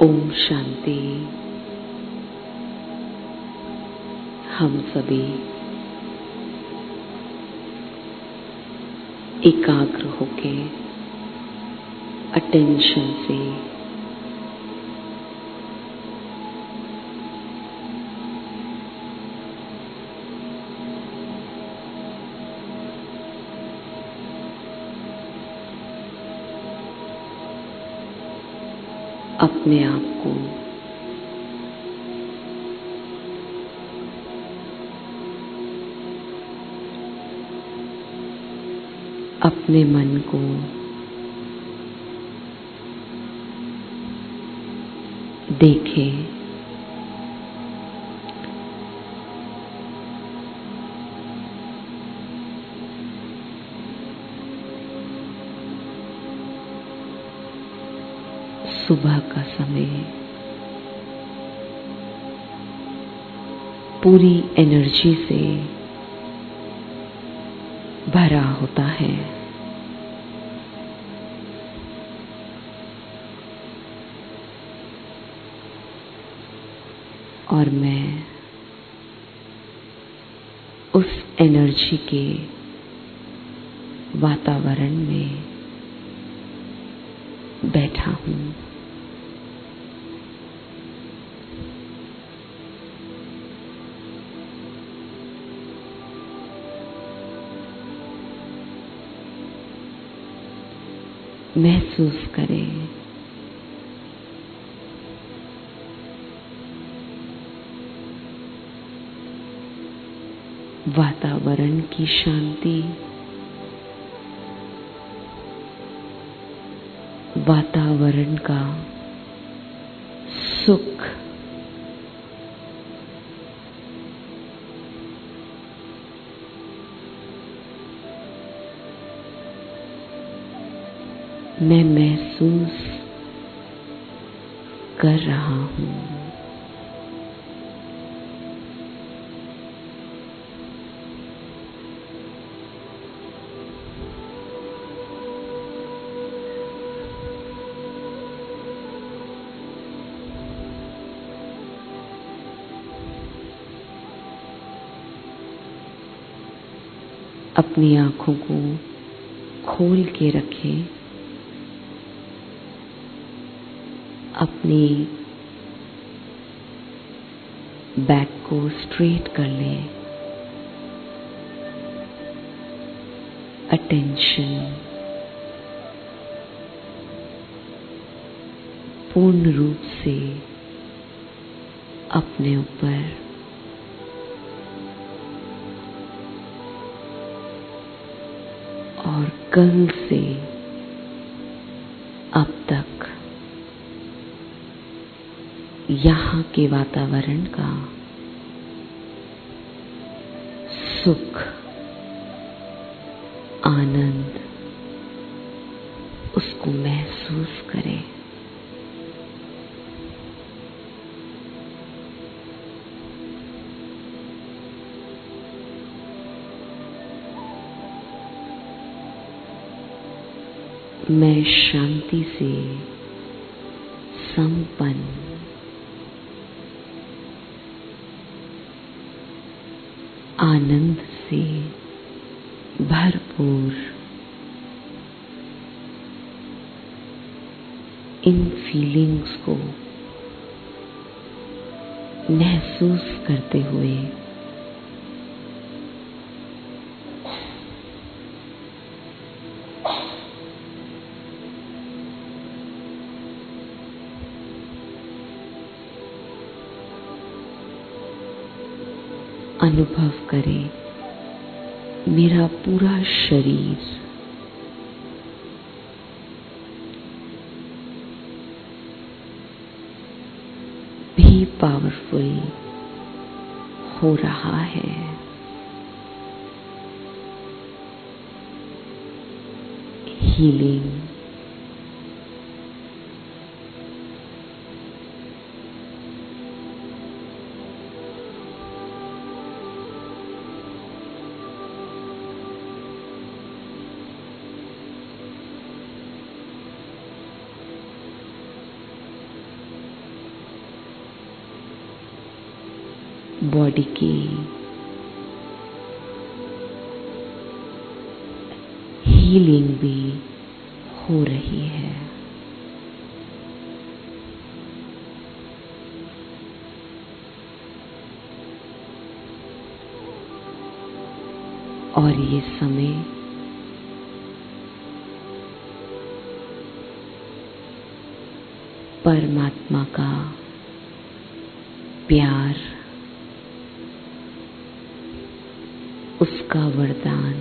ओम शांति। हम सभी एकाग्र होके अटेंशन से अपने आप को अपने मन को देखें, सुबह का समय पूरी एनर्जी से भरा होता है और मैं उस एनर्जी के वातावरण में बैठा हूँ। महसूस करें वातावरण की शांति, वातावरण का सुख, मैं महसूस कर रहा हूँ। अपनी आंखों को खोल के रखें, अपनी बैक को स्ट्रेट कर लें। अटेंशन पूर्ण रूप से अपने ऊपर और कल से अब तक यहाँ के वातावरण का सुख, आनंद, उसको महसूस करें। मैं शांति से संपन्न, आनंद से भरपूर इन फीलिंग्स को महसूस करते हुए अनुभव करें मेरा पूरा शरीर भी पावरफुल हो रहा है। हीलिंग, बॉडी की हीलिंग भी हो रही है। और ये समय परमात्मा का प्यार, उसका वरदान,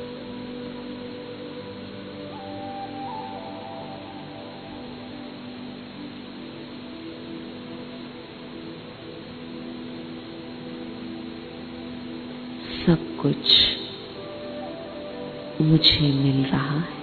सब कुछ मुझे मिल रहा है।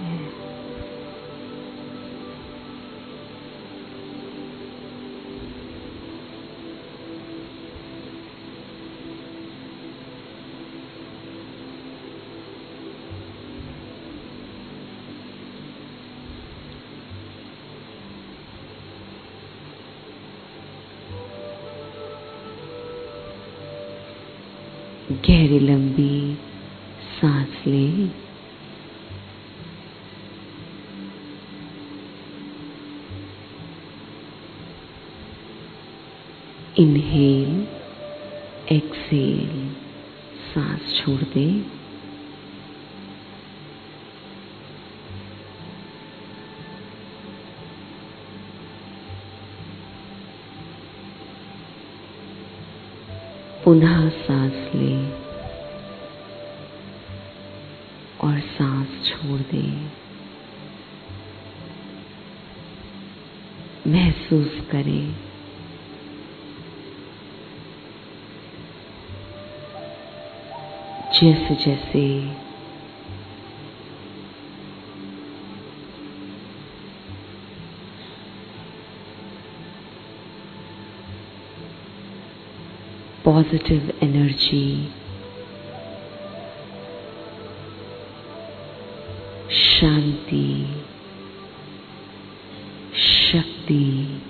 गहरी लंबी सांस लें। इनहेल, एक्सहेल, सांस छोड़ दें। पुनः सांस लें और सांस छोड़ दें। महसूस करें जैसे जैसे पॉजिटिव एनर्जी, शांति, शक्ति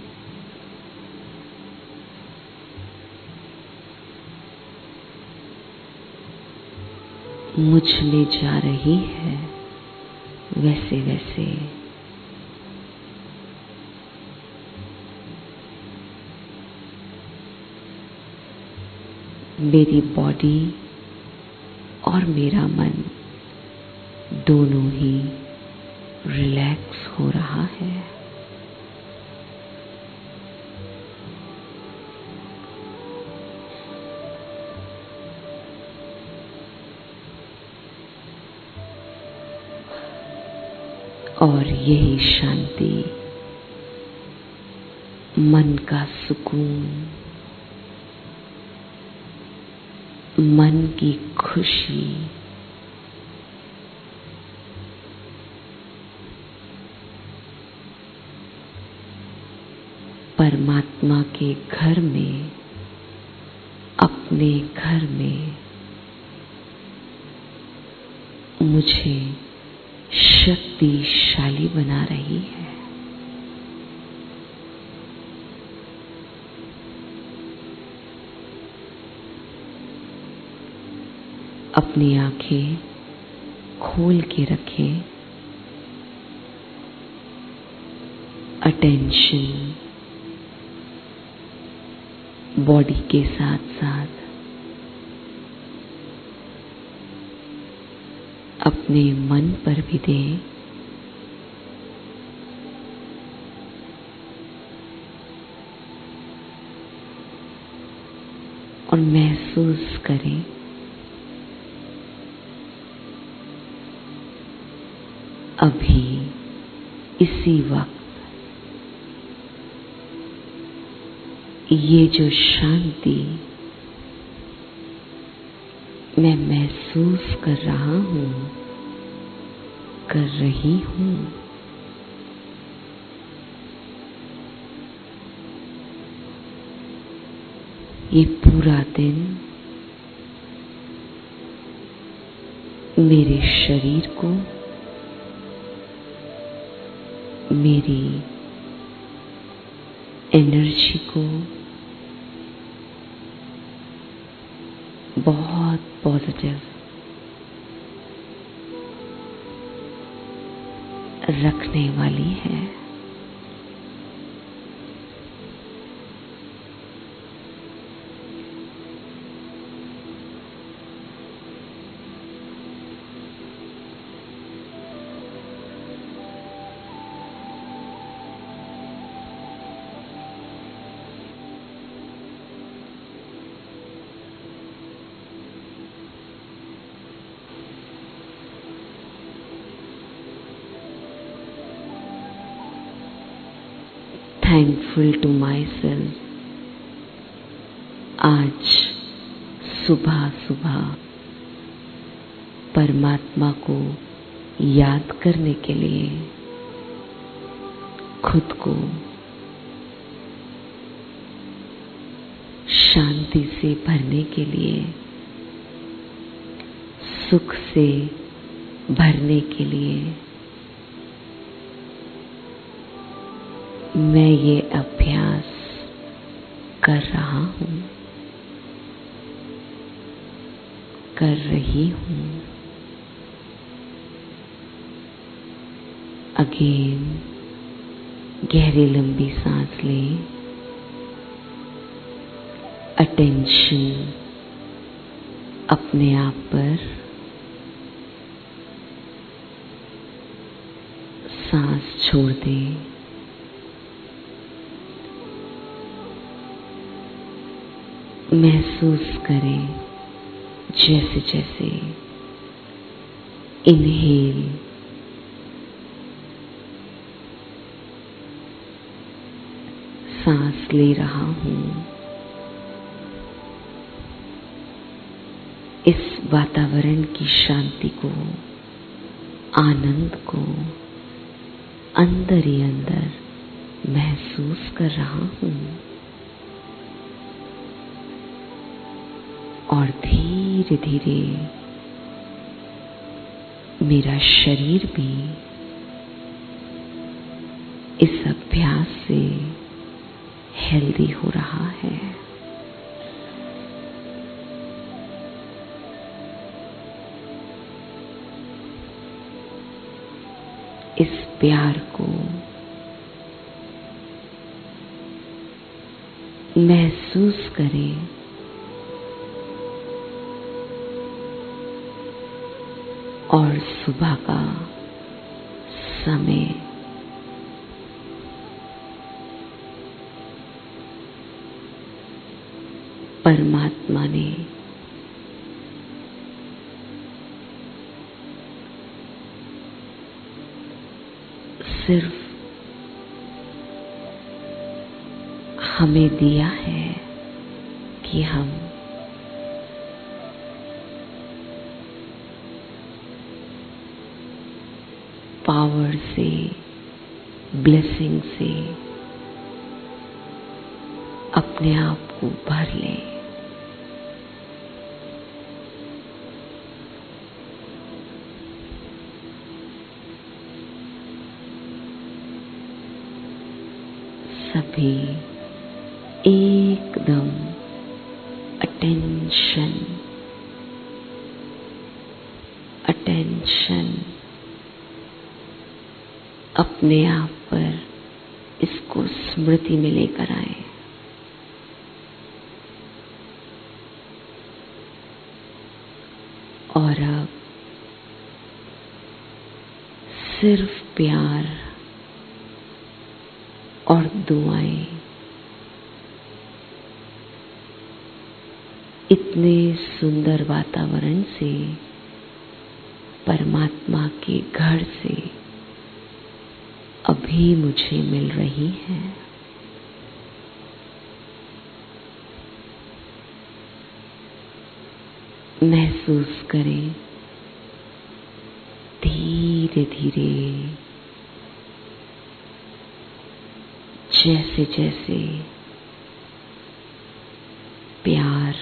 मुझ में जा रही है, वैसे वैसे मेरी बॉडी और मेरा मन दोनों ही रिलैक्स हो रहा है। और यही शांति, मन का सुकून, मन की खुशी परमात्मा के घर में, अपने घर में मुझे शक्तिशाली बना रही है। अपनी आंखें खोल के रखें। अटेंशन बॉडी के साथ साथ अपने मन पर भी दें। और महसूस करें अभी इसी वक्त ये जो शांति मैं महसूस कर रहा हूँ, कर रही हूँ, ये पूरा दिन मेरे शरीर को, मेरी एनर्जी को पॉजिटिव रखने वाली है। Thankful to myself. आज सुबह सुबह परमात्मा को याद करने के लिए, खुद को शांति से भरने के लिए, सुख से भरने के लिए मैं ये अभ्यास कर रहा हूँ, कर रही हूँ। अगेन गहरी लंबी सांस लें। अटेंशन अपने आप पर, सांस छोड़ दें। महसूस करें जैसे जैसे इनहेल सांस ले रहा हूँ, इस वातावरण की शांति को, आनंद को अंदर ही अंदर महसूस कर रहा हूँ। और धीरे धीरे मेरा शरीर भी इस अभ्यास से हेल्दी हो रहा है। इस प्यार को महसूस करें। और सुबह का समय परमात्मा ने सिर्फ हमें दिया है कि हम पावर से, ब्लेसिंग से अपने आप को भर लें। सभी एकदम अटेंशन, अटेंशन अपने आप पर इसको स्मृति में लेकर आए। और अब सिर्फ प्यार और दुआएं इतने सुंदर वातावरण से, परमात्मा के घर से अभी मुझे मिल रही है। महसूस करें धीरे धीरे जैसे जैसे प्यार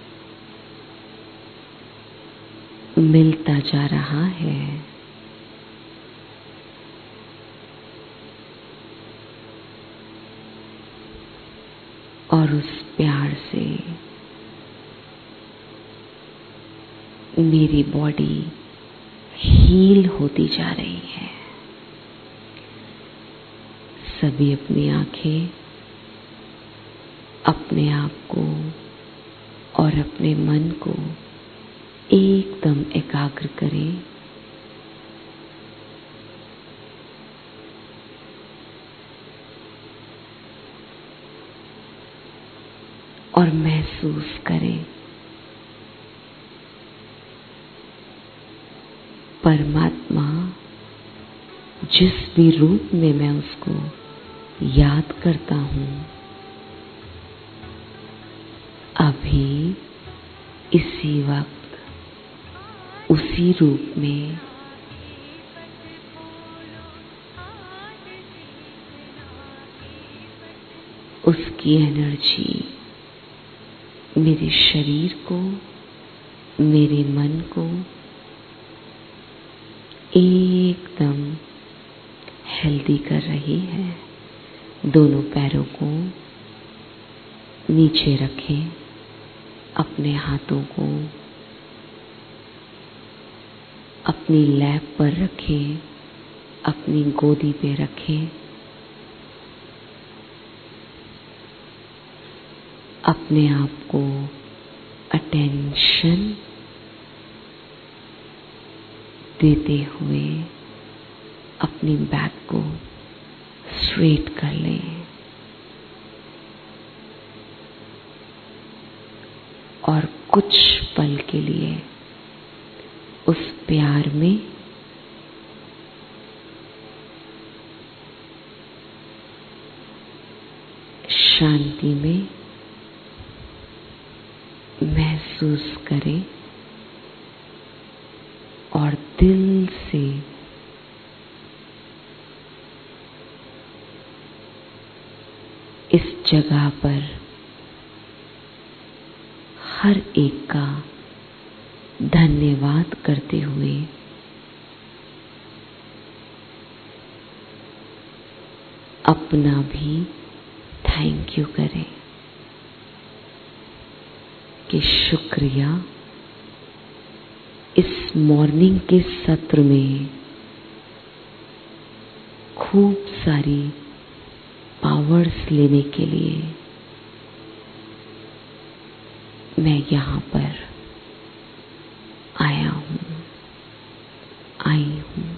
मिलता जा रहा है, और उस प्यार से मेरी बॉडी हील होती जा रही है। सभी अपनी आंखें अपने आप को और अपने मन को एकदम एकाग्र करें। और महसूस करें परमात्मा जिस भी रूप में मैं उसको याद करता हूँ, अभी इसी वक्त उसी रूप में उसकी एनर्जी मेरे शरीर को, मेरे मन को एकदम हेल्दी कर रही है। दोनों पैरों को नीचे रखें, अपने हाथों को अपनी लैप पर रखें, अपनी गोदी पे रखें। अपने आप को अटेंशन देते हुए अपनी बैक को स्ट्रेट कर लें और कुछ पल के लिए उस प्यार में शांति में महसूस करें और दिल से इस जगह पर हर एक का धन्यवाद करते हुए अपना भी थैंक यू करें कि शुक्रिया इस मॉर्निंग के सत्र में खूब सारी पावर्स लेने के लिए मैं यहाँ पर आया हूँ, आई हूँ।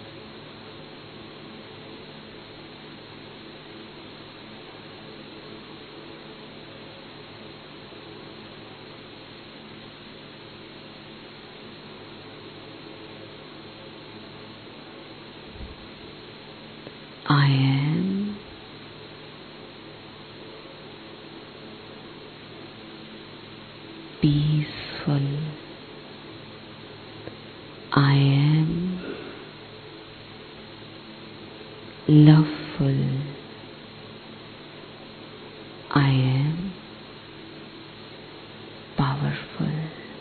I am peaceful. I am loveful. I am powerful.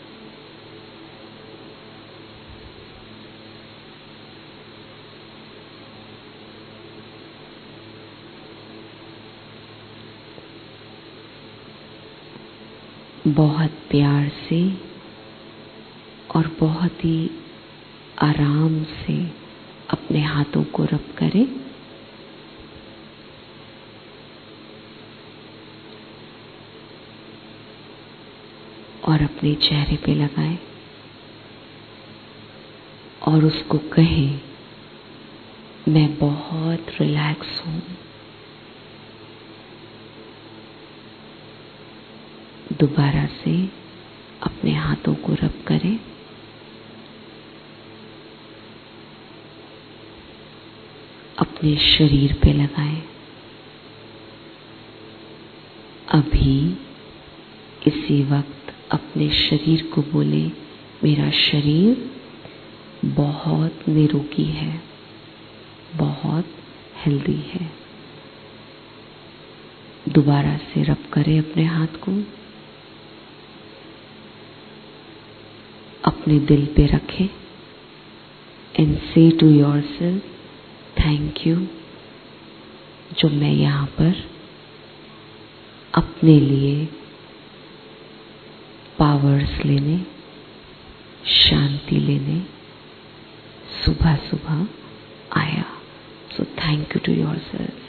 बहुत प्यार से और बहुत ही आराम से अपने हाथों को रब करें और अपने चेहरे पे लगाएं और उसको कहें, मैं बहुत रिलैक्स हूँ। दोबारा से अपने हाथों को रब करें अपने शरीर पे लगाएं। अभी इसी वक्त अपने शरीर को बोले, मेरा शरीर बहुत निरोगी है, बहुत हेल्दी है। दोबारा से रब करें अपने हाथ को, अपने दिल पे रखें and say to yourself, thank you जो मैं यहाँ पर अपने लिए पावर्स लेने शांति लेने सुबह सुबह आया. So thank you to yourself.